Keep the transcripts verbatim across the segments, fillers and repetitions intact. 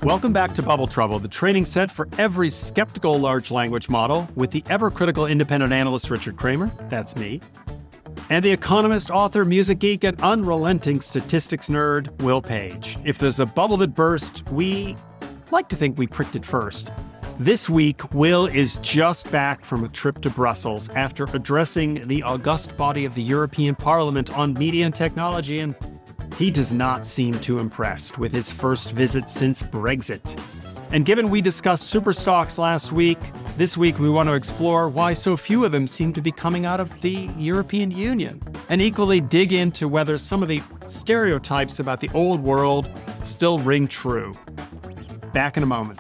Welcome back to Bubble Trouble, the training set for every skeptical large language model with the ever-critical independent analyst Richard Kramer, that's me, and the economist, author, music geek, and unrelenting statistics nerd, Will Page. If there's a bubble that burst, we like to think we pricked it first. This week, Will is just back from a trip to Brussels after addressing the august body of the European Parliament on media and technology, and he does not seem too impressed with his first visit since Brexit. And given we discussed super stocks last week, this week we want to explore why so few of them seem to be coming out of the European Union, and equally dig into whether some of the stereotypes about the old world still ring true. Back in a moment.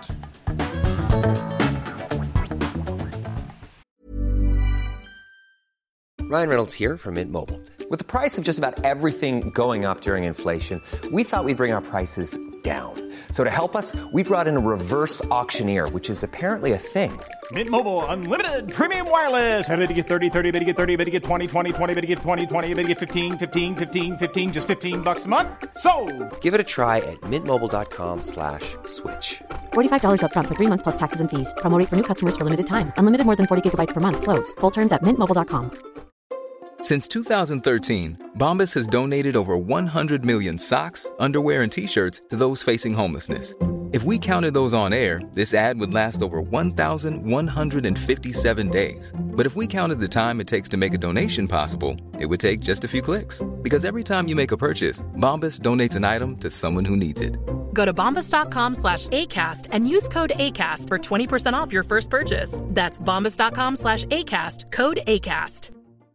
Ryan Reynolds here from Mint Mobile. With the price of just about everything going up during inflation, we thought we'd bring our prices down. So to help us, we brought in a reverse auctioneer, which is apparently a thing. Mint Mobile Unlimited Premium Wireless. How to get thirty, thirty, how to get thirty, how to get twenty, twenty, twenty, how to get twenty, twenty, how to get fifteen, fifteen, fifteen, fifteen, just fifteen bucks a month? Sold! Give it a try at mintmobile.com slash switch. forty-five dollars up front for three months plus taxes and fees. Promo rate for new customers for limited time. Unlimited more than forty gigabytes per month. Slows full terms at mint mobile dot com. Since two thousand thirteen, Bombas has donated over one hundred million socks, underwear, and T-shirts to those facing homelessness. If we counted those on air, this ad would last over one thousand one hundred fifty-seven days. But if we counted the time it takes to make a donation possible, it would take just a few clicks. Because every time you make a purchase, Bombas donates an item to someone who needs it. Go to bombas.com slash ACAST and use code ACAST for twenty percent off your first purchase. That's bombas.com slash ACAST, code ACAST.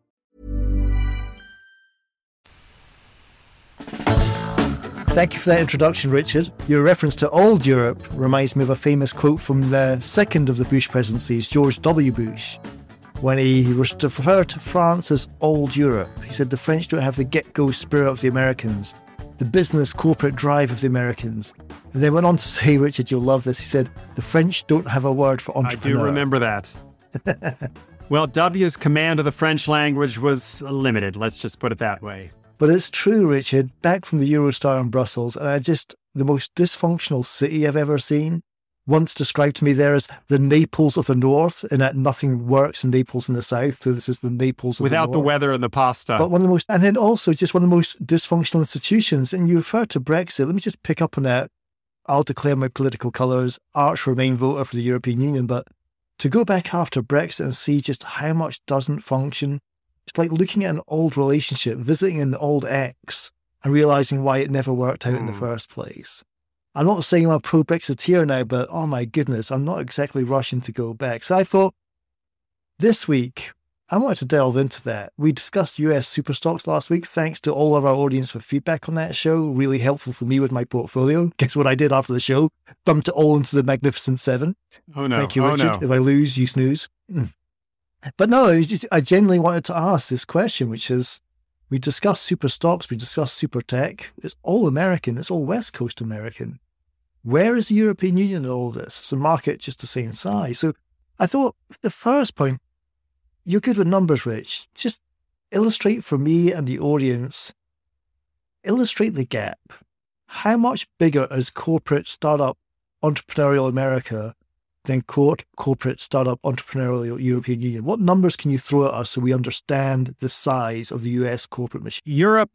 Thank you for that introduction, Richard. Your reference to old Europe reminds me of a famous quote from the second of the Bush presidencies, George W. Bush, when he was to refer to France as old Europe. He said the French don't have the get-go spirit of the Americans, the business corporate drive of the Americans. And then went on to say, Richard, you'll love this, he said, the French don't have a word for entrepreneur. I do remember that. Well, W's command of the French language was limited, let's just put it that way. But it's true, Richard, back from the Eurostar in Brussels, and I just, the most dysfunctional city I've ever seen, once described to me there as the Naples of the North, and that nothing works in Naples in the South, so this is the Naples of Without the North. Without the weather and the pasta. But one of the most, and then also just one of the most dysfunctional institutions, and you refer to Brexit, let me just pick up on that. I'll declare my political colours, arch Remain voter for the European Union, but to go back after Brexit and see just how much doesn't function, it's like looking at an old relationship, visiting an old ex, and realising why it never worked out mm. in the first place. I'm not saying I'm a pro-Brexiteer now, but oh my goodness, I'm not exactly rushing to go back. So I thought this week, I wanted to delve into that. We discussed U S super stocks last week. Thanks to all of our audience for feedback on that show. Really helpful for me with my portfolio. Guess what I did after the show? Dumped it all into the Magnificent Seven. Oh no. Thank you, oh, Richard. No. If I lose, you snooze. Mm. But no, it was just, I genuinely wanted to ask this question, which is, we discussed super stocks, we discussed super tech. It's all American. It's all West Coast American. Where is the European Union in all this? It's a market just the same size. So I thought the first point, you're good with numbers, Rich. Just illustrate for me and the audience, illustrate the gap. How much bigger is corporate startup entrepreneurial America than court, corporate startup entrepreneurial European Union? What numbers can you throw at us so we understand the size of the U S corporate machine? Europe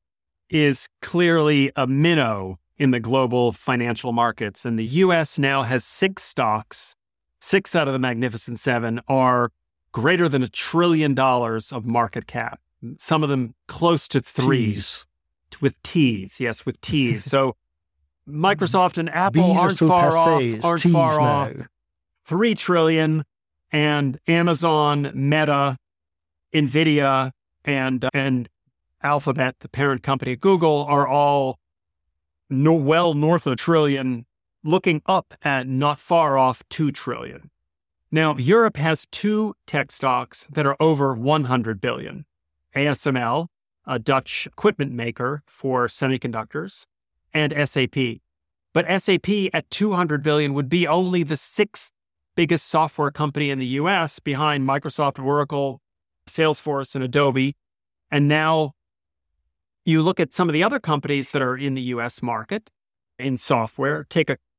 is clearly a minnow in the global financial markets, and the U S now has six stocks. Six out of the Magnificent Seven are greater than a trillion dollars of market cap. Some of them close to threes. T's. With T's, yes, with T's. So Microsoft and Apple B's aren't so far passé, off. Aren't T's far now. off. Three trillion, and Amazon, Meta, Nvidia, and and Alphabet, the parent company of Google, are all no, well north of a trillion, looking up at not far off two trillion. Now, Europe has two tech stocks that are over one hundred billion. A S M L, a Dutch equipment maker for semiconductors, and S A P. But S A P at two hundred billion would be only the sixth biggest software company in the U S behind Microsoft, Oracle, Salesforce, and Adobe. And now you look at some of the other companies that are in the U S market in software. Take a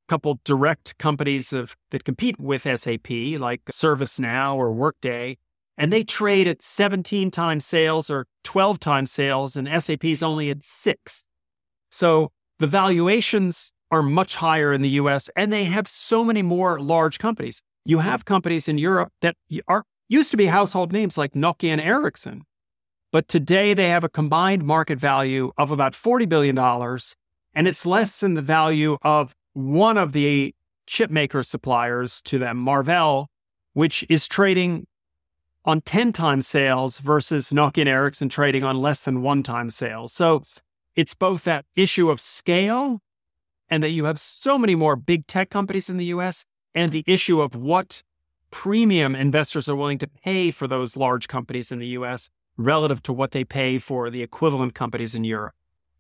couple direct companies of, that compete with S A P, like ServiceNow or Workday, and they trade at seventeen times sales or twelve times sales, and S A P is only at six. So the valuations are much higher in the U S, and they have so many more large companies. You have companies in Europe that are used to be household names like Nokia and Ericsson, but today they have a combined market value of about forty billion dollars, and it's less than the value of one of the chip maker suppliers to them, Marvell, which is trading on ten times sales versus Nokia and Ericsson trading on less than one time sales. So it's both that issue of scale and that you have so many more big tech companies in the U S, and the issue of what premium investors are willing to pay for those large companies in the U S relative to what they pay for the equivalent companies in Europe.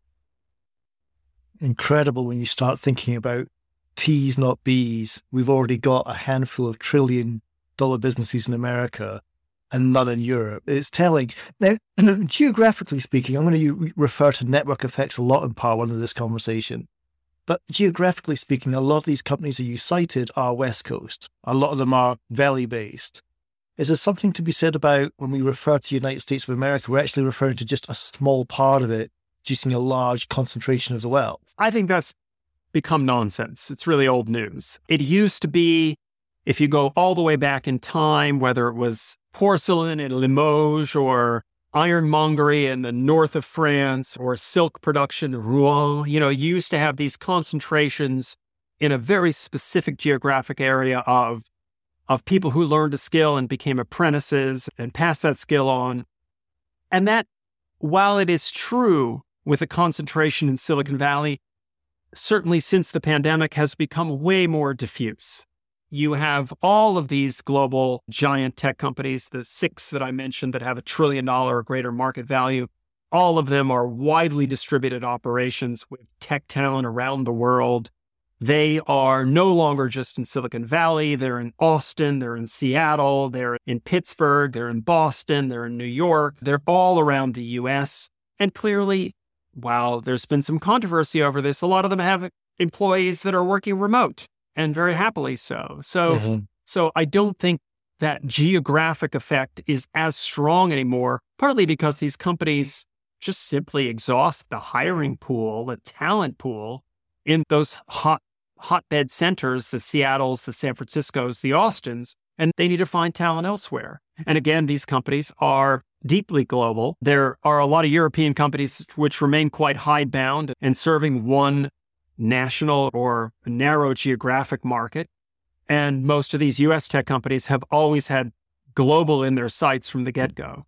Incredible when you start thinking about T's, not B's. We've already got a handful of trillion dollar businesses in America and none in Europe. It's telling. Now, geographically speaking, I'm going to refer to network effects a lot in part one of this conversation. But geographically speaking, a lot of these companies that you cited are West Coast. A lot of them are valley-based. Is there something to be said about when we refer to the United States of America, we're actually referring to just a small part of it, producing a large concentration of the wealth? I think that's become nonsense. It's really old news. It used to be, if you go all the way back in time, whether it was porcelain in Limoges or ironmongery in the north of France or silk production in Rouen, you know, you used to have these concentrations in a very specific geographic area of, of people who learned a skill and became apprentices and passed that skill on. And that, while it is true with a concentration in Silicon Valley, certainly since the pandemic has become way more diffuse. You have all of these global giant tech companies, the six that I mentioned that have a trillion dollar or greater market value. All of them are widely distributed operations with tech talent around the world. They are no longer just in Silicon Valley. They're in Austin, they're in Seattle, they're in Pittsburgh, they're in Boston, they're in New York. They're all around the U S. And clearly, while there's been some controversy over this, a lot of them have employees that are working remote. And very happily so. So, mm-hmm. so I don't think that geographic effect is as strong anymore, partly because these companies just simply exhaust the hiring pool, the talent pool in those hot hotbed centers, the Seattles, the San Franciscos, the Austins, and they need to find talent elsewhere. And again, these companies are deeply global. There are a lot of European companies which remain quite hidebound and serving one national or narrow geographic market. And most of these U S tech companies have always had global in their sights from the get-go.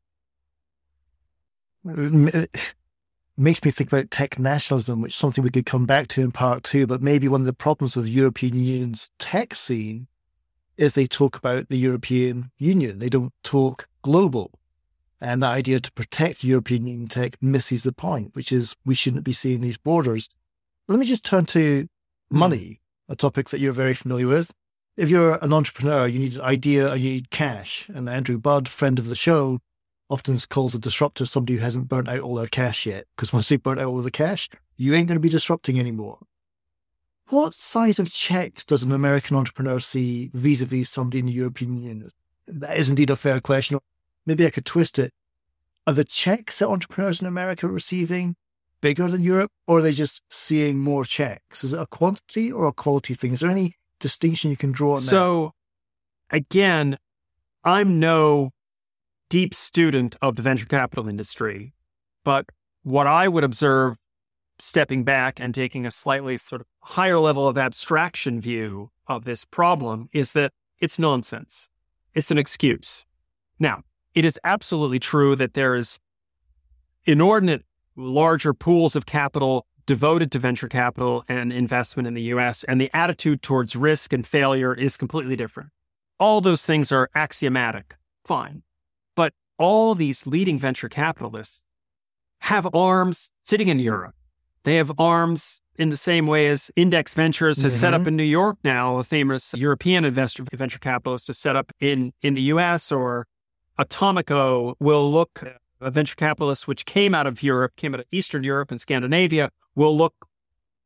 It makes me think about tech nationalism, which is something we could come back to in part two, but maybe one of the problems with the European Union's tech scene is they talk about the European Union. They don't talk global. And the idea to protect European Union tech misses the point, which is we shouldn't be seeing these borders. Let me just turn to money, a topic that you're very familiar with. If you're an entrepreneur, you need an idea and you need cash. And Andrew Budd, friend of the show, often calls a disruptor somebody who hasn't burnt out all their cash yet. Because once they've burnt out all the cash, you ain't going to be disrupting anymore. What size of checks does an American entrepreneur see vis-a-vis somebody in the European Union? That is indeed a fair question. Maybe I could twist it. Are the checks that entrepreneurs in America are receiving bigger than Europe, or are they just seeing more checks? Is it a quantity or a quality thing? Is there any distinction you can draw on that? So, again, I'm no deep student of the venture capital industry, but what I would observe, stepping back and taking a slightly sort of higher level of abstraction view of this problem, is that it's nonsense. It's an excuse. Now, it is absolutely true that there is inordinate larger pools of capital devoted to venture capital and investment in the U S, and the attitude towards risk and failure is completely different. All those things are axiomatic, fine. But all these leading venture capitalists have arms sitting in Europe. They have arms in the same way as Index Ventures has mm-hmm. set up in New York now, a famous European investor venture capitalist has set up in, in the U S, or Atomico will look... a venture capitalist which came out of Europe, came out of Eastern Europe and Scandinavia, will look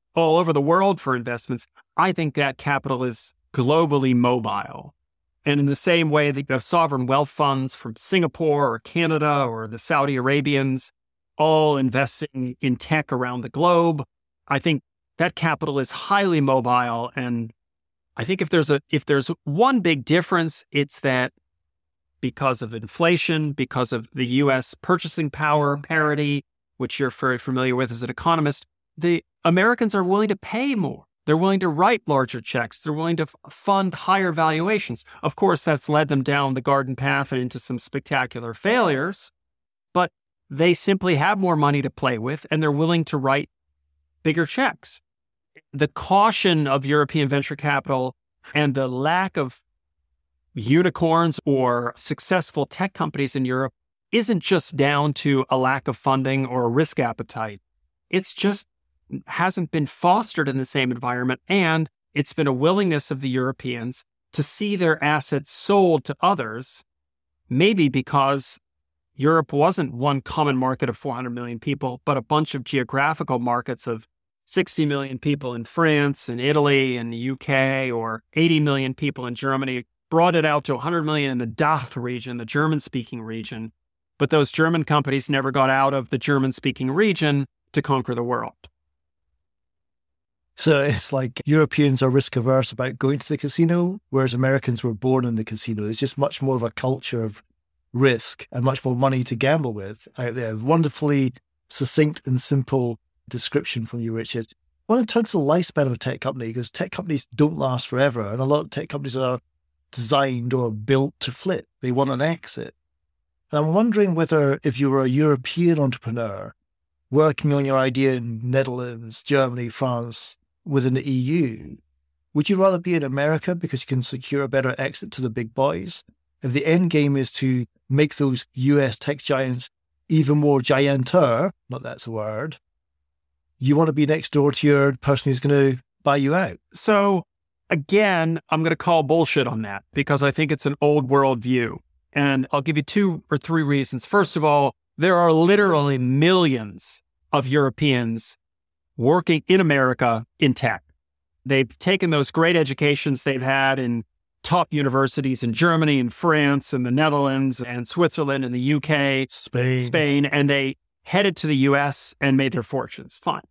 all over the world for investments. I think that capital is globally mobile. And in the same way that you have sovereign wealth funds from Singapore or Canada or the Saudi Arabians all investing in tech around the globe, I think that capital is highly mobile. And I think if there's a if there's one big difference, it's that because of inflation, because of the U S purchasing power parity, which you're very familiar with as an economist, the Americans are willing to pay more. They're willing to write larger checks. They're willing to f- fund higher valuations. Of course, that's led them down the garden path and into some spectacular failures, but they simply have more money to play with, and they're willing to write bigger checks. The caution of European venture capital and the lack of unicorns or successful tech companies in Europe isn't just down to a lack of funding or a risk appetite. It's just hasn't been fostered in the same environment, and it's been a willingness of the Europeans to see their assets sold to others, maybe because Europe wasn't one common market of four hundred million people, but a bunch of geographical markets of sixty million people in France and Italy and the U K, or eighty million people in Germany, brought it out to one hundred million in the D A C H region, the German-speaking region. But those German companies never got out of the German-speaking region to conquer the world. So it's like Europeans are risk averse about going to the casino, whereas Americans were born in the casino. There's just much more of a culture of risk and much more money to gamble with out there. Wonderfully succinct and simple description from you, Richard. I want to turn to the lifespan of a tech company, because tech companies don't last forever, and a lot of tech companies are designed or built to flip. They want an exit. And I'm wondering whether if you were a European entrepreneur working on your idea in Netherlands, Germany, France, within the E U, would you rather be in America because you can secure a better exit to the big boys? If the end game is to make those U S tech giants even more gianter, not that's a word, you want to be next door to your person who's going to buy you out. So again, I'm going to call bullshit on that, because I think it's an old world view. And I'll give you two or three reasons. First of all, there are literally millions of Europeans working in America in tech. They've taken those great educations they've had in top universities in Germany and France and the Netherlands and Switzerland and the U K, Spain, Spain, and they headed to the U S and made their fortunes. Fine.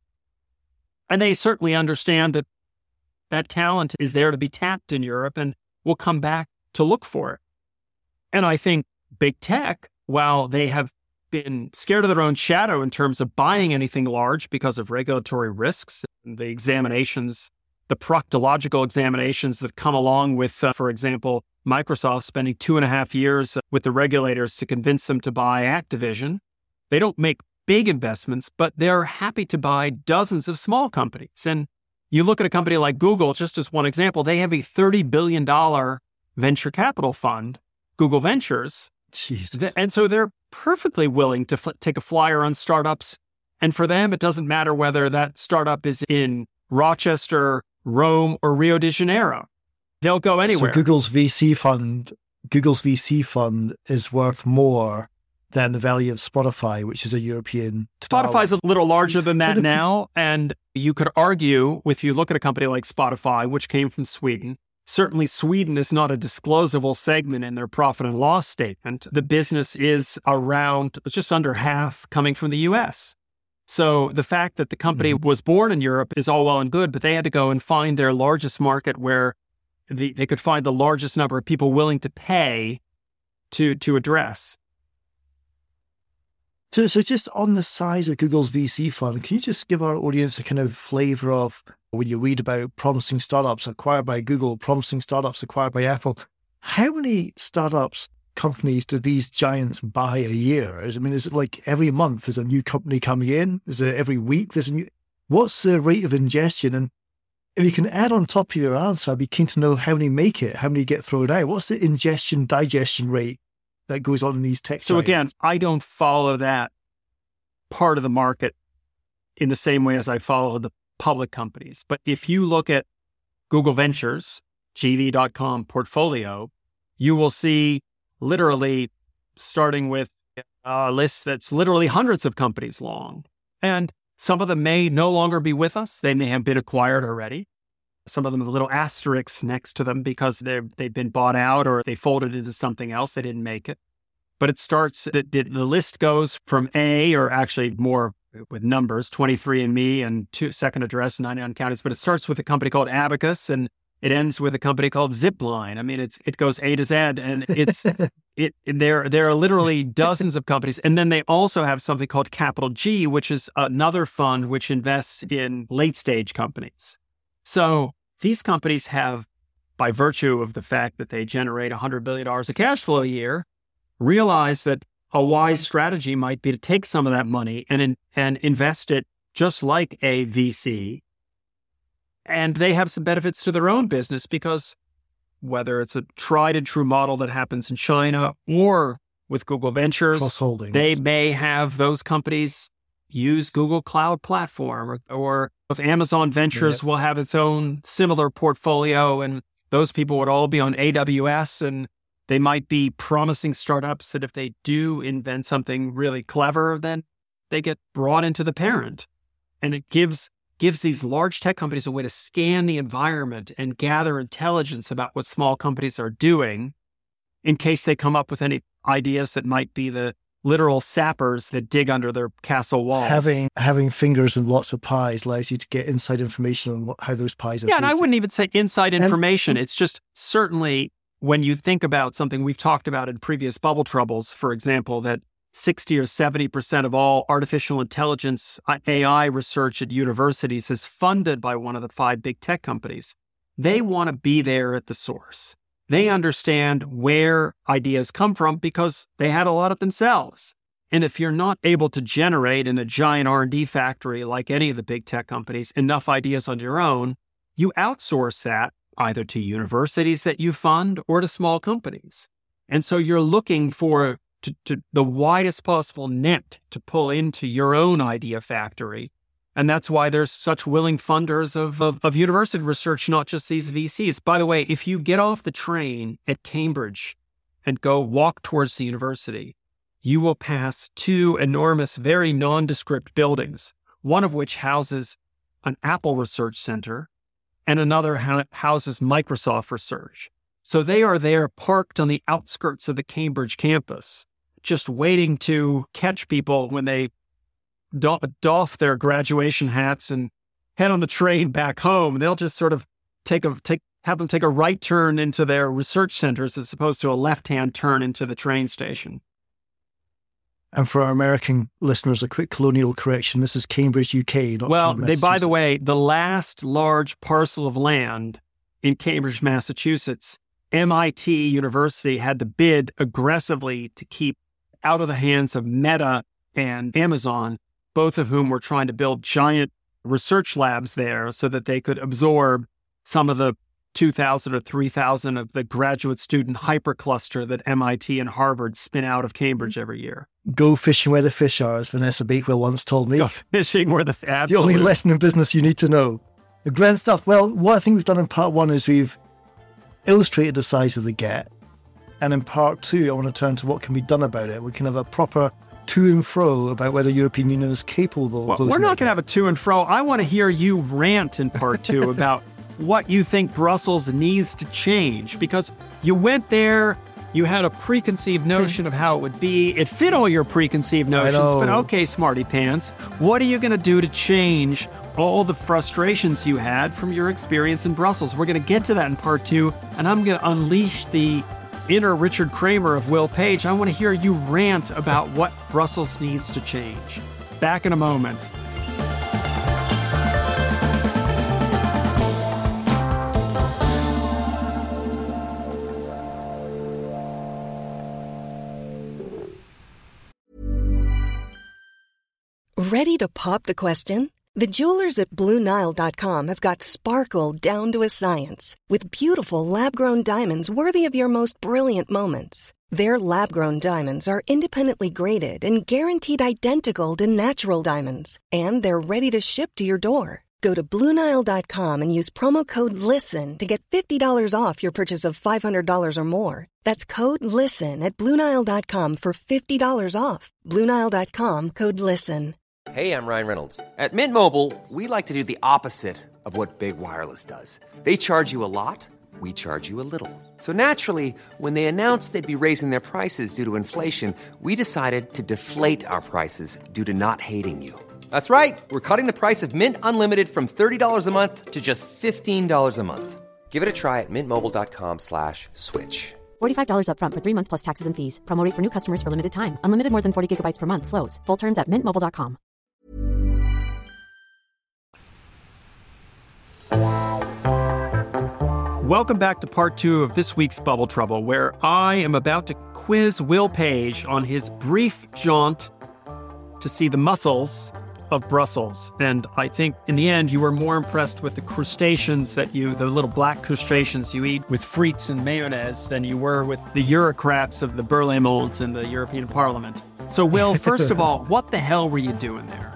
And they certainly understand that that talent is there to be tapped in Europe and will come back to look for it. And I think big tech, while they have been scared of their own shadow in terms of buying anything large because of regulatory risks, and the examinations, the proctological examinations that come along with, uh, for example, Microsoft spending two and a half years with the regulators to convince them to buy Activision. They don't make big investments, but they're happy to buy dozens of small companies. And you look at a company like Google, just as one example, they have a thirty billion dollars venture capital fund, Google Ventures. Jesus. And so they're perfectly willing to fl- take a flyer on startups. And for them, it doesn't matter whether that startup is in Rochester, Rome, or Rio de Janeiro. They'll go anywhere. So Google's V C fund, Google's V C fund is worth more than the value of Spotify, which is a European. Spotify's a little larger than that So the- now. And you could argue, if you look at a company like Spotify, which came from Sweden, certainly Sweden is not a disclosable segment in their profit and loss statement. The business is around just under half coming from the U S. So the fact that the company mm-hmm. was born in Europe is all well and good, but they had to go and find their largest market where the, they could find the largest number of people willing to pay to to address. So, so just on the size of Google's V C fund, can you just give our audience a kind of flavor of when you read about promising startups acquired by Google, promising startups acquired by Apple, how many startups, companies do these giants buy a year? I mean, is it like every month there's a new company coming in? Is it every week there's a new? What's the rate of ingestion? And if you can add on top of your answer, I'd be keen to know how many make it, how many get thrown out. What's the ingestion, digestion rate that goes on in these tech So giants? again, I don't follow that part of the market in the same way as I follow the public companies. But if you look at Google Ventures, G V dot com portfolio, you will see literally starting with a list that's literally hundreds of companies long. And Some of them may no longer be with us. They may have been acquired already. Some of them have little asterisks next to them because they're, they've been bought out or they folded into something else. They didn't make it. But it starts, the, the list goes from A, or actually more with numbers, twenty-three and me and two, Second Address, ninety-nine counties. But it starts with a company called Abacus and it ends with a company called Zipline. I mean, it's it goes A to Z, and it's it. There there are literally dozens of companies, and then they also have something called Capital G, which is another fund which invests in late stage companies. So these companies have, by virtue of the fact that they generate one hundred billion dollars of cash flow a year, realize that a wise strategy might be to take some of that money and in, and invest it just like a V C. And they have some benefits to their own business because whether it's a tried and true model that happens in China or with Google Ventures, they may have those companies use Google Cloud Platform, or, or if Amazon Ventures yep. will have its own similar portfolio, and those people would all be on A W S, and they might be promising startups that if they do invent something really clever, then they get brought into the parent. And it gives gives these large tech companies a way to scan the environment and gather intelligence about what small companies are doing in case they come up with any ideas that might be the literal sappers that dig under their castle walls. Having having fingers and lots of pies allows you to get inside information on what, how those pies are Yeah, tasted. and I wouldn't even say inside information. And, it's just certainly when you think about something we've talked about in previous Bubble Troubles, for example, that sixty or seventy percent of all artificial intelligence A I research at universities is funded by one of the five big tech companies. They want to be there at the source. They understand where ideas come from because they had a lot of themselves. And if you're not able to generate in a giant R and D factory like any of the big tech companies enough ideas on your own, you outsource that either to universities that you fund or to small companies. And so you're looking for To, to the widest possible net to pull into your own idea factory. And that's why there's such willing funders of, of, of university research, not just these V Cs. By the way, if you get off the train at Cambridge and go walk towards the university, you will pass two enormous, very nondescript buildings, one of which houses an Apple research center and another ha- houses Microsoft research. So they are there parked on the outskirts of the Cambridge campus, just waiting to catch people when they do- doff their graduation hats and head on the train back home. They'll just sort of take a take have them take a right turn into their research centers as opposed to a left-hand turn into the train station. And for our American listeners, a quick colonial correction. This is Cambridge, U K. Not well, they, by the way, the last large parcel of land in Cambridge, Massachusetts, M I T University had to bid aggressively to keep out of the hands of Meta and Amazon, both of whom were trying to build giant research labs there so that they could absorb some of the two thousand or three thousand of the graduate student hypercluster that M I T and Harvard spin out of Cambridge every year. Go fishing where the fish are, as Vanessa Bakewell once told me. Go fishing where the absolutely. The only lesson in business you need to know. Grand stuff. Well, what I think we've done in part one is we've illustrated the size of the gap. And in part two, I want to turn to what can be done about it. We can have a proper to and fro about whether the European Union is capable of well, closing We're not going to gap. have a to and fro. I want to hear you rant in part two about what you think Brussels needs to change. Because you went there, you had a preconceived notion of how it would be. It fit all your preconceived notions. But okay, smarty pants, what are you going to do to change all the frustrations you had from your experience in Brussels? We're going to get to that in part two, and I'm going to unleash the inner Richard Kramer of Will Page. I want to hear you rant about what Brussels needs to change. Back in a moment. Ready to pop the question? The jewelers at Blue Nile dot com have got sparkle down to a science with beautiful lab-grown diamonds worthy of your most brilliant moments. Their lab-grown diamonds are independently graded and guaranteed identical to natural diamonds, and they're ready to ship to your door. Go to Blue Nile dot com and use promo code LISTEN to get fifty dollars off your purchase of five hundred dollars or more. That's code LISTEN at Blue Nile dot com for fifty dollars off. Blue Nile dot com, code LISTEN. Hey, I'm Ryan Reynolds. At Mint Mobile, we like to do the opposite of what Big Wireless does. They charge you a lot, we charge you a little. So naturally, when they announced they'd be raising their prices due to inflation, we decided to deflate our prices due to not hating you. That's right. We're cutting the price of Mint Unlimited from thirty dollars a month to just fifteen dollars a month. Give it a try at mintmobile.com slash switch. forty-five dollars up front for three months plus taxes and fees. Promo rate for new customers for limited time. Unlimited more than forty gigabytes per month. Slows full terms at mint mobile dot com. Welcome back to part two of this week's Bubble Trouble, where I am about to quiz Will Page on his brief jaunt to see the muscles of Brussels. And I think in the end, you were more impressed with the crustaceans that you, the little black crustaceans you eat with frites and mayonnaise than you were with the Eurocrats of the Berlaymont in the European Parliament. So Will, first of all, what the hell were you doing there?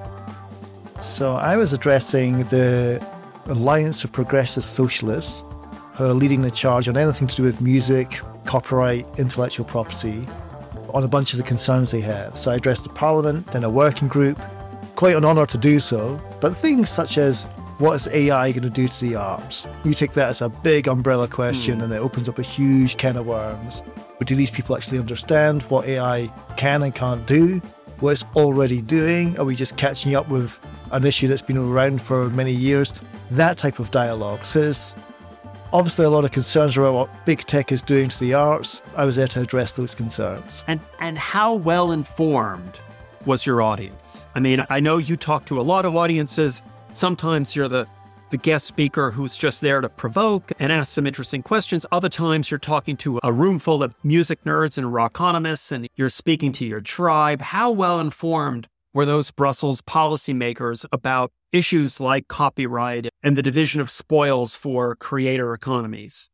So I was addressing the Alliance of Progressive Socialists, who are leading the charge on anything to do with music, copyright, intellectual property, on a bunch of the concerns they have. So I addressed the Parliament, then a working group. Quite an honour to do so. But things such as, what is A I going to do to the arts? You take that as a big umbrella question, mm. and it opens up a huge can of worms. But do these people actually understand what A I can and can't do? What it's already doing? Are we just catching up with an issue that's been around for many years? That type of dialogue. So there's obviously a lot of concerns about what big tech is doing to the arts. I was there to address those concerns. And and how well informed was your audience? I mean, I know you talk to a lot of audiences. Sometimes you're the, the guest speaker who's just there to provoke and ask some interesting questions. Other times you're talking to a room full of music nerds and rockonomists, and you're speaking to your tribe. How well informed were those Brussels policymakers about issues like copyright and the division of spoils for creator economies?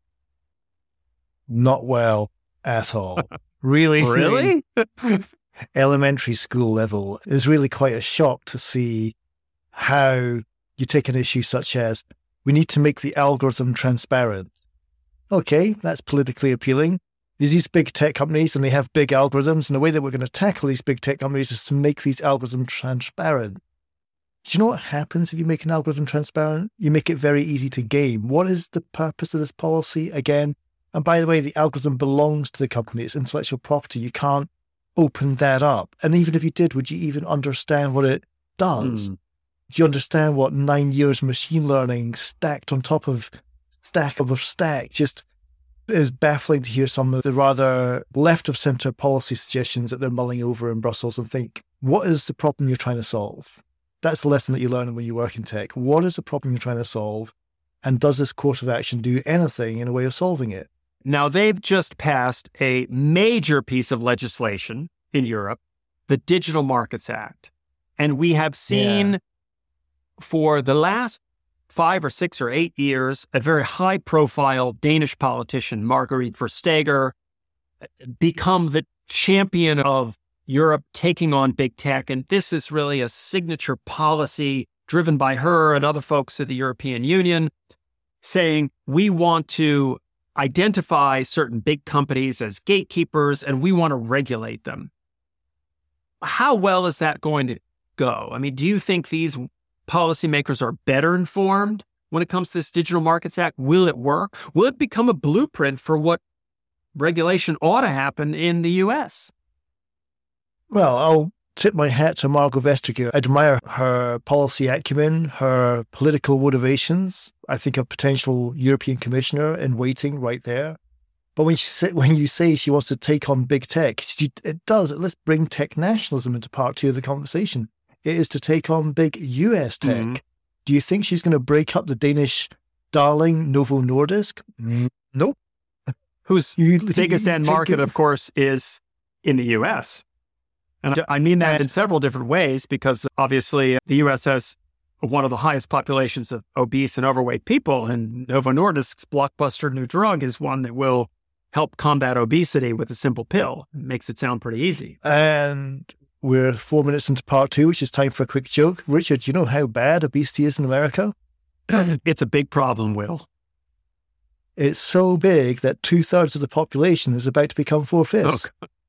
Not well at all. Really? Really? Elementary school level. It was really quite a shock to see how you take an issue such as, we need to make the algorithm transparent. Okay, that's politically appealing. There's these big tech companies and they have big algorithms, and the way that we're going to tackle these big tech companies is to make these algorithms transparent. Do you know what happens if you make an algorithm transparent? You make it very easy to game. What is the purpose of this policy again? And by the way, the algorithm belongs to the company. It's intellectual property. You can't open that up. And even if you did, would you even understand what it does? Mm. Do you understand what nine years machine learning stacked on top of stack of stack just is baffling to hear some of the rather left of center policy suggestions that they're mulling over in Brussels and think, what is the problem you're trying to solve? That's the lesson that you learn when you work in tech. What is the problem you're trying to solve? And does this course of action do anything in a way of solving it? Now, they've just passed a major piece of legislation in Europe, the Digital Markets Act. And we have seen yeah. for the last five or six or eight years, a very high-profile Danish politician, Margrethe Vestager, become the champion of Europe taking on big tech. And this is really a signature policy driven by her and other folks at the European Union, saying we want to identify certain big companies as gatekeepers and we want to regulate them. How well is that going to go? I mean, do you think these policymakers are better informed when it comes to this Digital Markets Act? Will it work? Will it become a blueprint for what regulation ought to happen in the U S? Well, I'll tip my hat to Margot Vestager. I admire her policy acumen, her political motivations. I think a potential European commissioner in waiting right there. But when, she say, when you say she wants to take on big tech, she, it does. Let's bring tech nationalism into part two of the conversation. It is to take on big U S tech. Mm-hmm. Do you think she's going to break up the Danish darling Novo Nordisk? Mm, nope. Whose you, biggest you end market, it. of course, is in the U S. And I mean that in several different ways, because obviously the U S has one of the highest populations of obese and overweight people, and Novo Nordisk's blockbuster new drug is one that will help combat obesity with a simple pill. It makes it sound pretty easy. And we're four minutes into part two, which is time for a quick joke. Richard, do you know how bad obesity is in America? It's a big problem, Will. It's so big that two-thirds of the population is about to become four-fifths. Oh,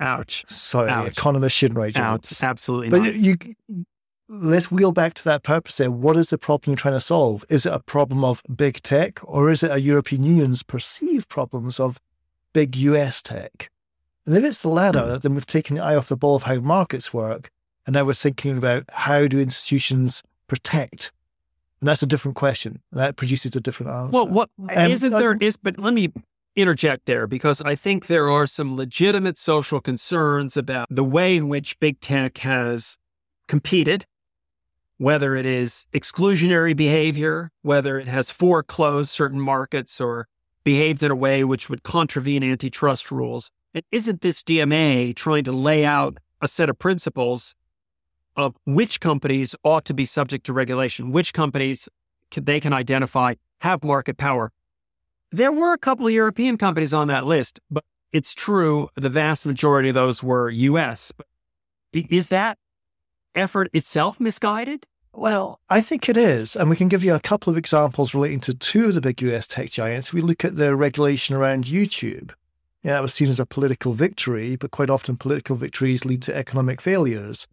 Ouch. Sorry, Ouch. economists shouldn't write jokes. Ouch. Absolutely but not. You, let's wheel back to that purpose there. What is the problem you're trying to solve? Is it a problem of big tech, or is it a European Union's perceived problems of big U S tech? And if it's the latter, mm. then we've taken the eye off the ball of how markets work, and now we're thinking about how do institutions protect. And that's a different question. And that produces a different answer. Well, what um, isn't there is, but let me interject there, because I think there are some legitimate social concerns about the way in which big tech has competed, whether it is exclusionary behavior, whether it has foreclosed certain markets or behaved in a way which would contravene antitrust rules. And isn't this D M A trying to lay out a set of principles of which companies ought to be subject to regulation, which companies can, they can identify have market power? There were a couple of European companies on that list, but it's true, the vast majority of those were U S. But is that effort itself misguided? Well, I think it is. And we can give you a couple of examples relating to two of the big U S tech giants. We look at the regulation around YouTube. Yeah, that was seen as a political victory, but quite often political victories lead to economic failures.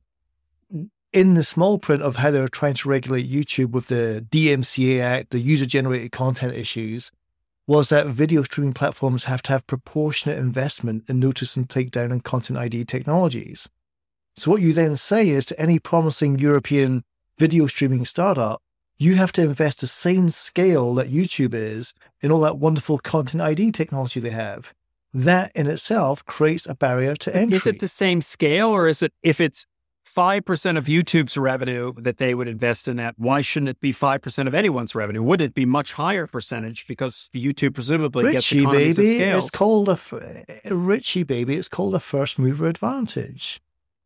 In the small print of how they were trying to regulate YouTube with the D M C A Act, the user-generated content issues, was that video streaming platforms have to have proportionate investment in notice and takedown and content I D technologies. So what you then say is to any promising European video streaming startup, you have to invest the same scale that YouTube is in all that wonderful content I D technology they have. That in itself creates a barrier to entry. Is it the same scale, or is it, if it's five percent of YouTube's revenue that they would invest in that, why shouldn't it be five percent of anyone's revenue? Would it be much higher percentage because YouTube presumably Richie, gets economies baby, of scale? It's called a, Richie, baby, it's called a first mover advantage.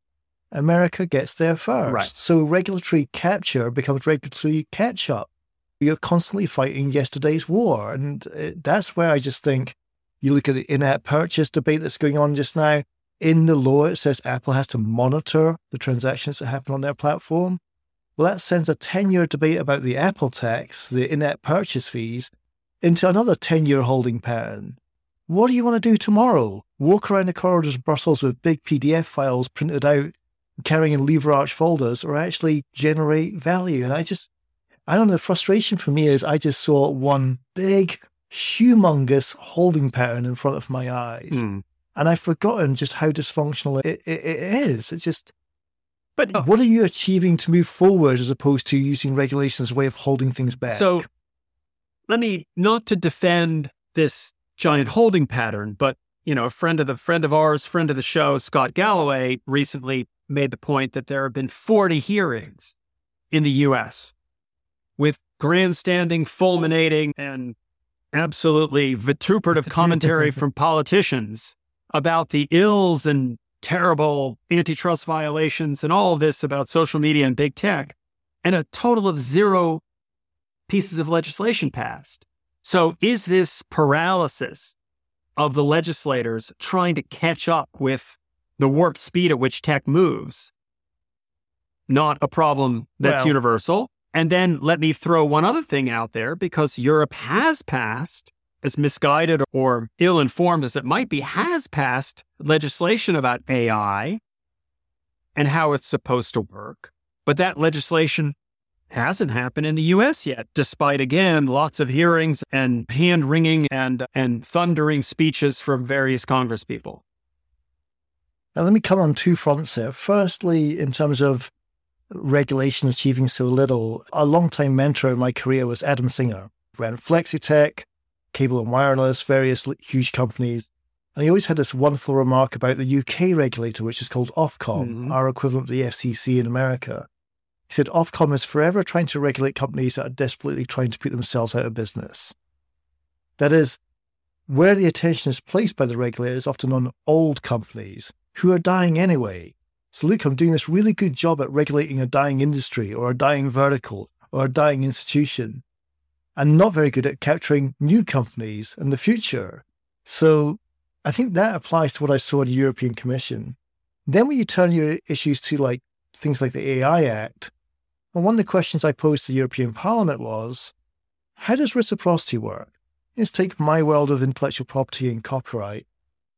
America gets there first. Right. So regulatory capture becomes regulatory catch-up. You're constantly fighting yesterday's war. And it, that's where I just think you look at the in-app purchase debate that's going on just now. In the law, it says Apple has to monitor the transactions that happen on their platform. Well, that sends a ten-year debate about the Apple tax, the in-app purchase fees, into another ten-year holding pattern. What do you want to do tomorrow? Walk around the corridors of Brussels with big P D F files printed out, carrying in lever arch folders, or actually generate value? And I just, I don't know, the frustration for me is I just saw one big, humongous holding pattern in front of my eyes. Mm. And I've forgotten just how dysfunctional it, it, it is. It's just, but what are you achieving to move forward as opposed to using regulation as a way of holding things back? So let me, not to defend this giant holding pattern, but, you know, a friend of the friend of ours, friend of the show, Scott Galloway, recently made the point that there have been forty hearings in the U S with grandstanding, fulminating, and absolutely vituperative commentary from politicians about the ills and terrible antitrust violations and all of this about social media and big tech, and a total of zero pieces of legislation passed. So is this paralysis of the legislators trying to catch up with the warp speed at which tech moves not a problem that's well, universal? And then let me throw one other thing out there, because Europe has passed, as misguided or ill-informed as it might be, has passed legislation about A I and how it's supposed to work. But that legislation hasn't happened in the U S yet, despite, again, lots of hearings and hand-wringing and, and thundering speeches from various Congress people. Now, let me come on two fronts there. Firstly, in terms of regulation achieving so little, a long-time mentor in my career was Adam Singer. Ran Flexitech, Cable and Wireless, various huge companies. And he always had this wonderful remark about the U K regulator, which is called Ofcom, mm-hmm. our equivalent to the F C C in America. He said Ofcom is forever trying to regulate companies that are desperately trying to put themselves out of business. That is, where the attention is placed by the regulator is often on old companies who are dying anyway. So look, I'm doing this really good job at regulating a dying industry or a dying vertical or a dying institution, and not very good at capturing new companies in the future. So I think that applies to what I saw at the European Commission. Then when you turn your issues to like things like the A I Act, well, one of the questions I posed to the European Parliament was, how does reciprocity work? Let's take my world of intellectual property and copyright.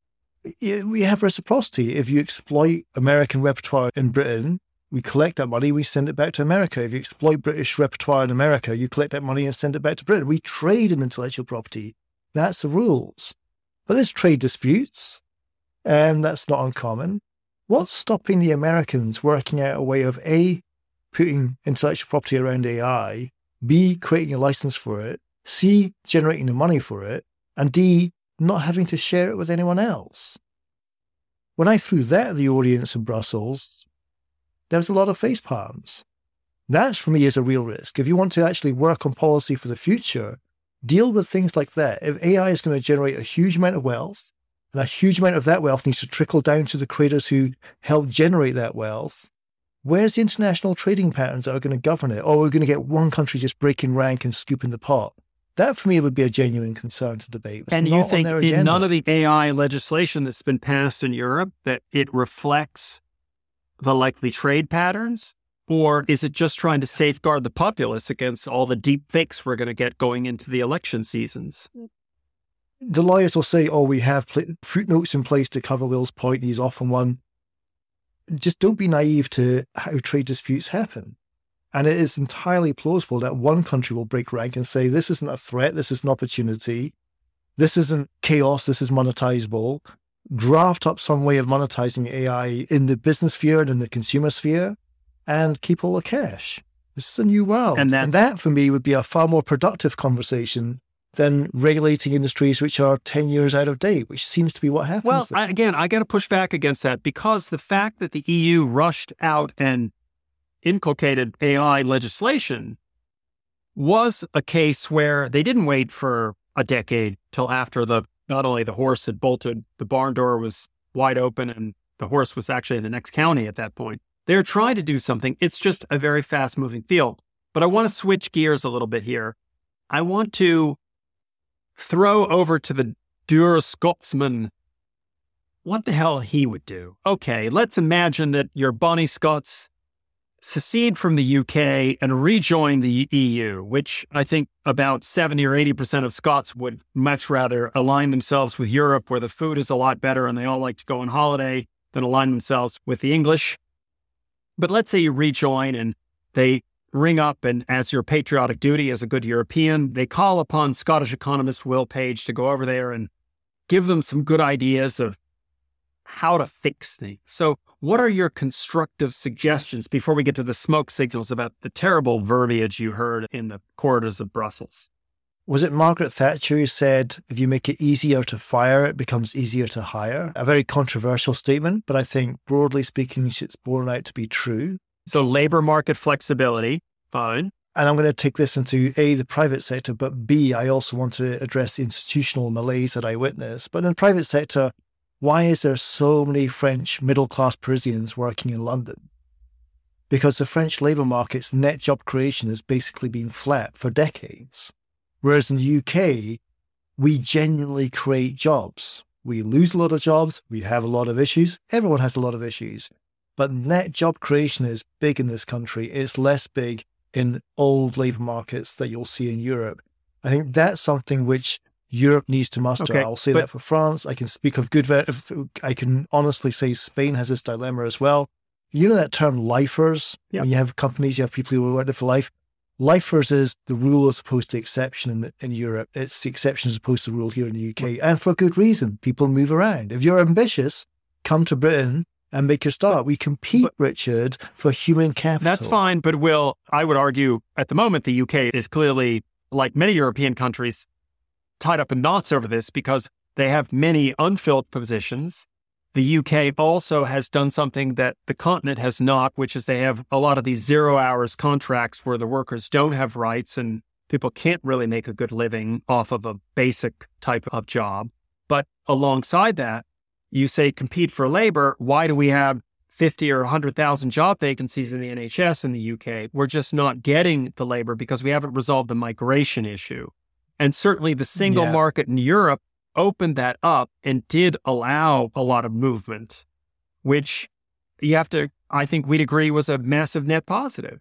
we have reciprocity. If you exploit American repertoire in Britain, we collect that money, we send it back to America. If you exploit British repertoire in America, you collect that money and send it back to Britain. We trade in intellectual property. That's the rules. But there's trade disputes, and that's not uncommon. What's stopping the Americans working out a way of A, putting intellectual property around A I, B, creating a license for it, C, generating the money for it, and D, not having to share it with anyone else? When I threw that at the audience in Brussels, there was a lot of face palms. That, for me, is a real risk. If you want to actually work on policy for the future, deal with things like that. If A I is going to generate a huge amount of wealth, and a huge amount of that wealth needs to trickle down to the creators who helped generate that wealth, where's the international trading patterns that are going to govern it? Or we're going to get one country just breaking rank and scooping the pot. That, for me, would be a genuine concern to debate. It's and you think in none of the A I legislation that's been passed in Europe that it reflects the likely trade patterns? Or is it just trying to safeguard the populace against all the deep fakes we're going to get going into the election seasons? The lawyers will say, oh, we have pl- footnotes in place to cover Will's point. He's off on one. Just don't be naive to how trade disputes happen. And it is entirely plausible that one country will break rank and say, this isn't a threat, this is an opportunity, this isn't chaos, this is monetizable. Draft up some way of monetizing A I in the business sphere and in the consumer sphere, and keep all the cash. This is a new world. And, and that, for me, would be a far more productive conversation than regulating industries which are ten years out of date, which seems to be what happens. Well, I, again, I got to push back against that, because the fact that the E U rushed out and inculcated A I legislation was a case where they didn't wait for a decade till after the not only the horse had bolted, the barn door was wide open, and the horse was actually in the next county at that point. They're trying to do something. It's just a very fast-moving field. But I want to switch gears a little bit here. I want to throw over to the dour Scotsman what the hell he would do. Okay, let's imagine that your Bonnie Scots secede from the U K and rejoin the E U, which I think about seventy or eighty percent of Scots would much rather align themselves with Europe, where the food is a lot better and they all like to go on holiday, than align themselves with the English. But let's say you rejoin and they ring up, and as your patriotic duty as a good European, they call upon Scottish economist Will Page to go over there and give them some good ideas of how to fix things. So what are your constructive suggestions before we get to the smoke signals about the terrible verbiage you heard in the corridors of Brussels? Was it Margaret Thatcher who said, if you make it easier to fire, it becomes easier to hire? A very controversial statement, but I think broadly speaking, it's borne out to be true. So labor market flexibility, fine. And I'm going to take this into A, the private sector, but B, I also want to address the institutional malaise that I witness. But in the private sector, why is there so many French middle-class Parisians working in London? Because the French labour market's net job creation has basically been flat for decades. Whereas in the U K, we genuinely create jobs. We lose a lot of jobs. We have a lot of issues. Everyone has a lot of issues. But net job creation is big in this country. It's less big in old labour markets that you'll see in Europe. I think that's something which Europe needs to master. Okay, I'll say but- that for France. I can speak of good, I can honestly say Spain has this dilemma as well. You know that term lifers? Yep. When you have companies, you have people who work there for life. Lifers is the rule as opposed to exception in, in Europe. It's the exception as opposed to the rule here in the U K. And for a good reason. People move around. If you're ambitious, come to Britain and make your start. We compete, but, Richard, for human capital. That's fine. But Will, I would argue at the moment, the U K is clearly, like many European countries, tied up in knots over this because they have many unfilled positions. The U K also has done something that the continent has not, which is they have a lot of these zero hours contracts where the workers don't have rights and people can't really make a good living off of a basic type of job. But alongside that, you say compete for labor. Why do we have fifty or one hundred thousand job vacancies in the N H S in the U K? We're just not getting the labor because we haven't resolved the migration issue. And certainly the single Yeah. market in Europe opened that up and did allow a lot of movement, which you have to, I think we'd agree was a massive net positive.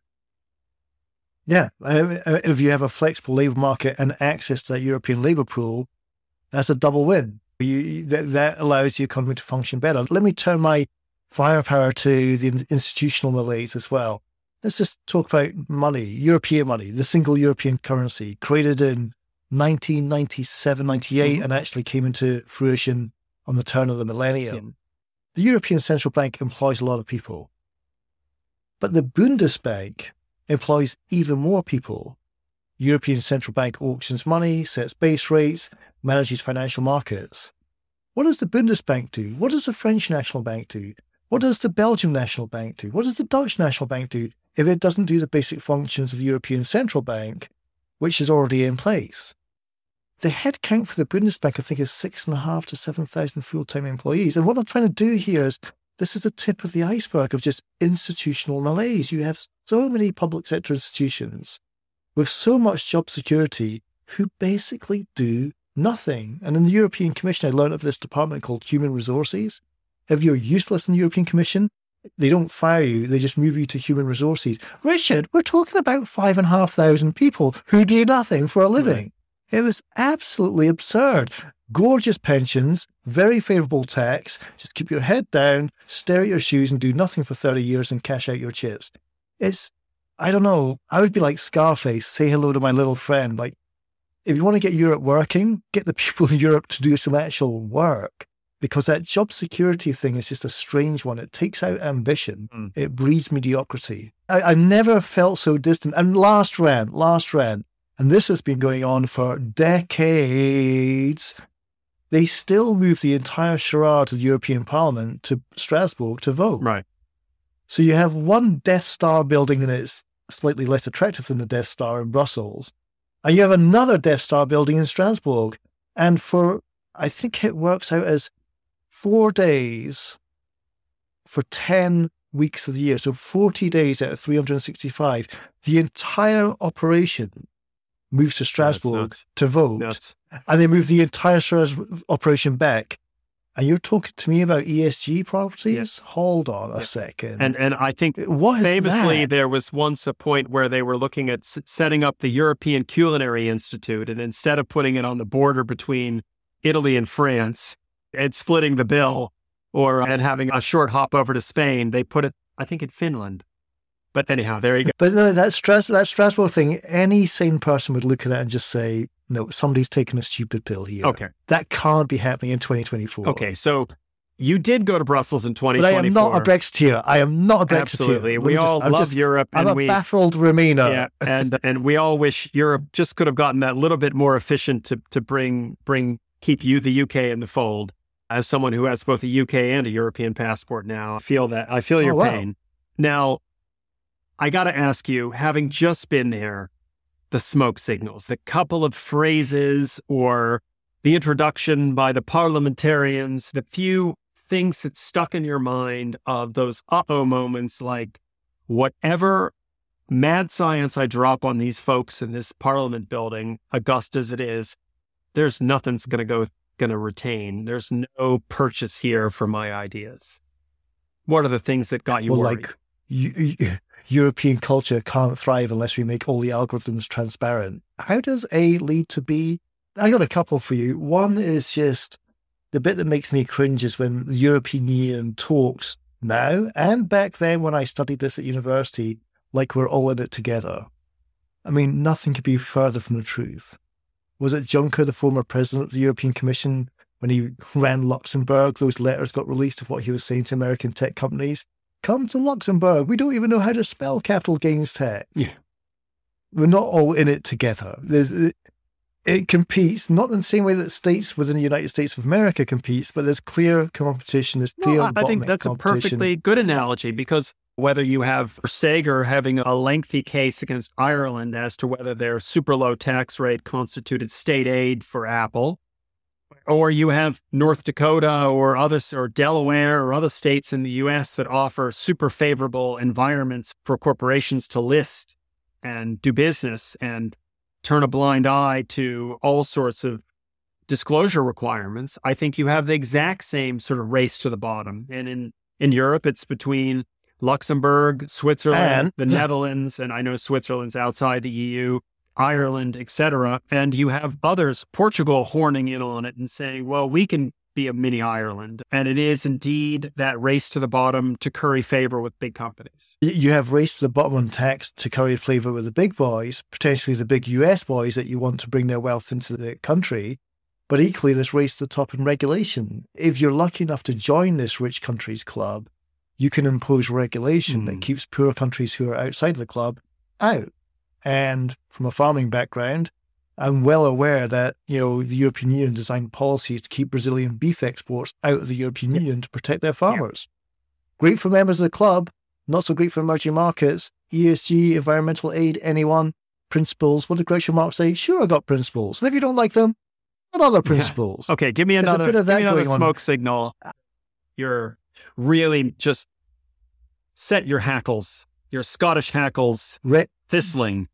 Yeah. Uh, If you have a flexible labour market and access to that European labour pool, that's a double win. You, that, that allows the economy to function better. Let me turn my firepower to the institutional malaise as well. Let's just talk about money, European money, the single European currency, created in nineteen ninety-seven, ninety-eight, mm-hmm. and actually came into fruition on the turn of the millennium. Yeah. The European Central Bank employs a lot of people. But the Bundesbank employs even more people. European Central Bank auctions money, sets base rates, manages financial markets. What does the Bundesbank do? What does the French National Bank do? What does the Belgian National Bank do? What does the Dutch National Bank do if it doesn't do the basic functions of the European Central Bank, which is already in place? The headcount for the Bundesbank, I think, is six and a half to seven thousand full-time employees. And what I'm trying to do here is, this is the tip of the iceberg of just institutional malaise. You have so many public sector institutions with so much job security who basically do nothing. And in the European Commission, I learned of this department called Human Resources. If you're useless in the European Commission, they don't fire you, they just move you to Human Resources. Richard, we're talking about five and a half thousand people who do nothing for a living. Right. It was absolutely absurd. Gorgeous pensions, very favourable tax, just keep your head down, stare at your shoes and do nothing for thirty years and cash out your chips. It's, I don't know, I would be like Scarface, say hello to my little friend. Like, if you want to get Europe working, get the people in Europe to do some actual work. Because that job security thing is just a strange one. It takes out ambition. Mm. It breeds mediocrity. I, I never felt so distant. And last rant, last rant, and this has been going on for decades. They still move the entire charade of the European Parliament to Strasbourg to vote. Right. So you have one Death Star building that is slightly less attractive than the Death Star in Brussels. And you have another Death Star building in Strasbourg. And for, I think it works out as four days for ten weeks of the year, so forty days out of three hundred sixty-five, the entire operation moves to Strasbourg to vote. Nuts. And they move the entire operation back. And you're talking to me about E S G properties? Yes. Hold on a yes. second. And and I think what is famously that? There was once a point where they were looking at s- setting up the European Culinary Institute, and instead of putting it on the border between Italy and France and splitting the bill or and having a short hop over to Spain, they put it, I think, in Finland. But anyhow, there you go. But no, that, Stras- that Strasbourg thing, any sane person would look at that and just say, no, somebody's taking a stupid pill here. Okay. That can't be happening in twenty twenty-four. Okay, so you did go to Brussels in twenty twenty-four. But I am not a Brexiteer. I am not a Brexiteer. Absolutely. We just, all I'm love just, Europe. I'm and a we, baffled Remainer. Yeah, and, and we all wish Europe just could have gotten that little bit more efficient to, to bring bring keep you, the U K, in the fold. As someone who has both a U K and a European passport now, I feel that. I feel your oh, wow. pain. Now, I got to ask you, having just been there, the smoke signals, the couple of phrases or the introduction by the parliamentarians, the few things that stuck in your mind of those uh-oh moments, like whatever mad science I drop on these folks in this parliament building, august as it is, there's nothing's going to go, going to retain. There's no purchase here for my ideas. What are the things that got you well, worried? Like, you, you, European culture can't thrive unless we make all the algorithms transparent. How does A lead to B? I got a couple for you. One is just the bit that makes me cringe is when the European Union talks now and back then when I studied this at university, like we're all in it together. I mean, nothing could be further from the truth. Was it Juncker, the former president of the European Commission, when he ran Luxembourg, those letters got released of what he was saying to American tech companies? Come to Luxembourg. We don't even know how to spell capital gains tax. Yeah. We're not all in it together. There's, it competes, not in the same way that states within the United States of America competes, but there's clear competition. There's clear well, I think that's a perfectly good analogy, because whether you have Verstager having a lengthy case against Ireland as to whether their super low tax rate constituted state aid for Apple, or you have North Dakota or others, or Delaware or other states in the U S that offer super favorable environments for corporations to list and do business and turn a blind eye to all sorts of disclosure requirements. I think you have the exact same sort of race to the bottom. And in, in Europe, it's between Luxembourg, Switzerland, and, the Netherlands, and I know Switzerland's outside the E U, Ireland, et cetera. And you have others, Portugal, horning in on it and saying, well, we can be a mini Ireland. And it is indeed that race to the bottom to curry favor with big companies. You have race to the bottom on tax to curry favor with the big boys, potentially the big U S boys that you want to bring their wealth into the country. But equally, this race to the top in regulation. If you're lucky enough to join this rich countries club, you can impose regulation mm. that keeps poor countries who are outside the club out. And from a farming background, I'm well aware that, you know, the European Union designed policies to keep Brazilian beef exports out of the European Union to protect their farmers. Yeah. Great for members of the club, not so great for emerging markets. E S G, environmental aid, anyone, principles. What did Groucho Marx say? Sure, I got principles. And if you don't like them, what other principles? Yeah. Okay, give me another, give me another smoke on. signal. You're really just set your hackles, your Scottish hackles, Re- thistling.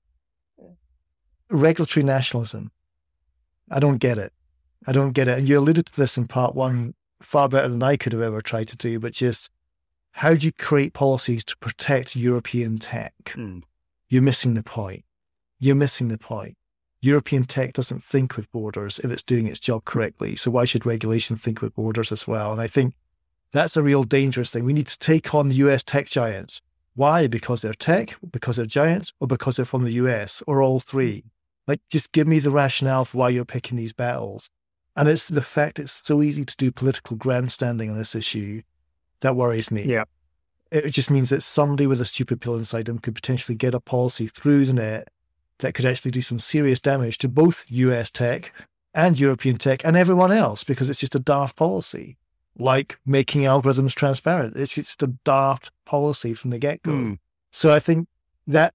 Regulatory nationalism. I don't get it. I don't get it. And you alluded to this in part one far better than I could have ever tried to do, but just how do you create policies to protect European tech? Mm. You're missing the point. You're missing the point. European tech doesn't think with borders if it's doing its job correctly. So why should regulation think with borders as well? And I think that's a real dangerous thing. We need to take on the U S tech giants. Why? Because they're tech, because they're giants, or because they're from the U S, or all three. Like, just give me the rationale for why you're picking these battles. And it's the fact it's so easy to do political grandstanding on this issue that worries me. Yeah. It just means that somebody with a stupid pill inside them could potentially get a policy through the net that could actually do some serious damage to both U S tech and European tech and everyone else, because it's just a daft policy. Like making algorithms transparent. It's just a daft policy from the get-go. Mm. So I think that...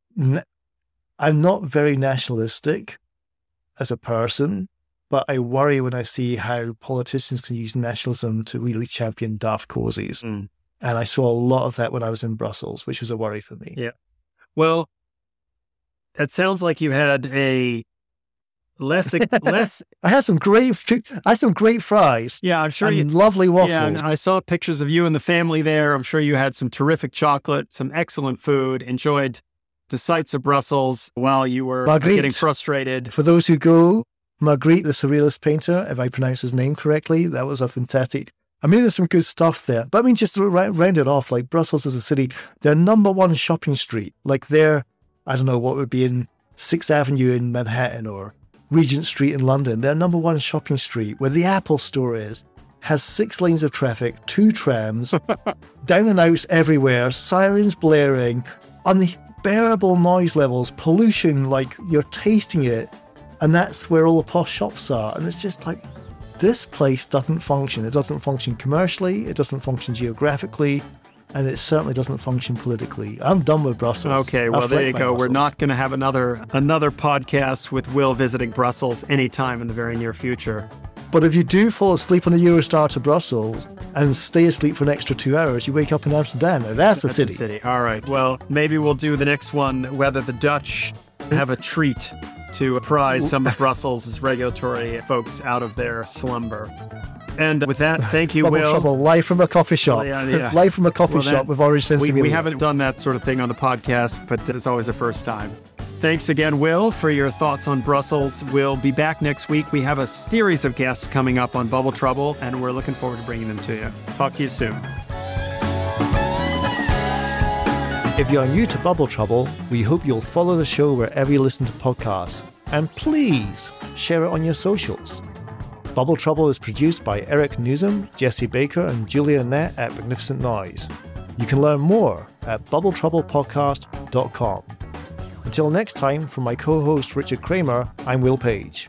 I'm not very nationalistic as a person, but I worry when I see how politicians can use nationalism to really champion daft causes. Mm. And I saw a lot of that when I was in Brussels, which was a worry for me. Yeah. Well, it sounds like you had a less... less. I had some great I had some great fries. Yeah, I'm sure and you... lovely waffles. Yeah, and I saw pictures of you and the family there. I'm sure you had some terrific chocolate, some excellent food, enjoyed the sights of Brussels while you were Magritte, getting frustrated. For those who go, Magritte, the surrealist painter, if I pronounce his name correctly, that was a fantastic... I mean, there's some good stuff there. But I mean, just to round it off, like Brussels as a city, their number one shopping street, like their, I don't know, what would be in sixth Avenue in Manhattan or Regent Street in London, their number one shopping street, where the Apple store is, has six lanes of traffic, two trams, down and outs everywhere, sirens blaring, on the... unbearable noise levels, pollution, like you're tasting it, and that's where all the posh shops are. And it's just like, this place doesn't function. It doesn't function commercially, it doesn't function geographically, and it certainly doesn't function politically. I'm done with Brussels. Okay, well, there you go. Brussels. We're not going to have another another podcast with Will visiting Brussels anytime in the very near future. But if you do fall asleep on the Eurostar to Brussels and stay asleep for an extra two hours, you wake up in Amsterdam. Now that's the that's city. The city. All right. Well, maybe we'll do the next one whether the Dutch have a treat to apprise some of Brussels' regulatory folks out of their slumber. And with that, thank you, Bubble Will. Trouble, live from a coffee shop. Well, yeah, yeah. Live from a coffee well, shop with Orange Sensibility. We, we haven't done that sort of thing on the podcast, but it's always a first time. Thanks again, Will, for your thoughts on Brussels. We'll be back next week. We have a series of guests coming up on Bubble Trouble, and we're looking forward to bringing them to you. Talk to you soon. If you're new to Bubble Trouble, we hope you'll follow the show wherever you listen to podcasts. And please share it on your socials. Bubble Trouble is produced by Eric Newsom, Jesse Baker, and Julia Nett at Magnificent Noise. You can learn more at bubble trouble podcast dot com. Until next time, from my co-host Richard Kramer, I'm Will Page.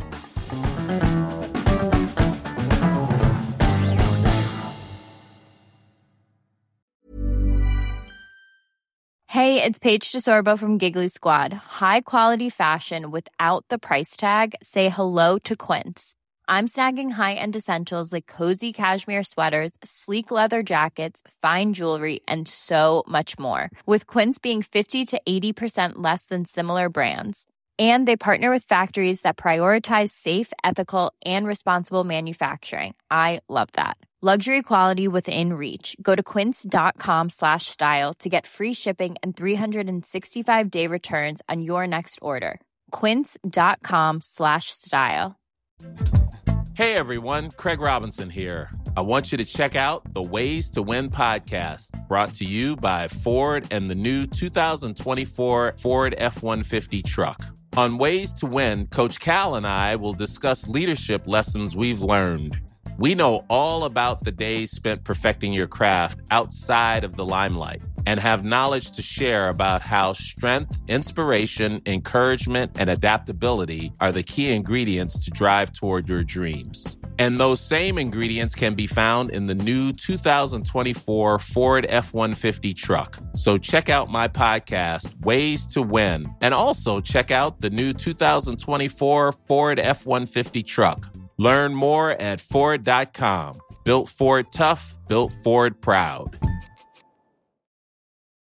Hey, it's Paige DeSorbo from Giggly Squad. High quality fashion without the price tag. Say hello to Quince. I'm snagging high-end essentials like cozy cashmere sweaters, sleek leather jackets, fine jewelry, and so much more. With Quince being fifty to eighty percent less than similar brands. And they partner with factories that prioritize safe, ethical, and responsible manufacturing. I love that. Luxury quality within reach. Go to quince.com slash style to get free shipping and three sixty-five day returns on your next order. quince.com slash style. Hey everyone, Craig Robinson here. I want you to check out the Ways to Win podcast, brought to you by Ford and the new two thousand twenty-four Ford F one fifty truck. On Ways to Win, Coach Cal and I will discuss leadership lessons we've learned. We know all about the days spent perfecting your craft outside of the limelight and have knowledge to share about how strength, inspiration, encouragement, and adaptability are the key ingredients to drive toward your dreams. And those same ingredients can be found in the new two thousand twenty-four Ford F one fifty truck. So check out my podcast, Ways to Win, and also check out the new two thousand twenty-four Ford F one fifty truck. Learn more at Ford dot com. Built Ford tough, built Ford proud.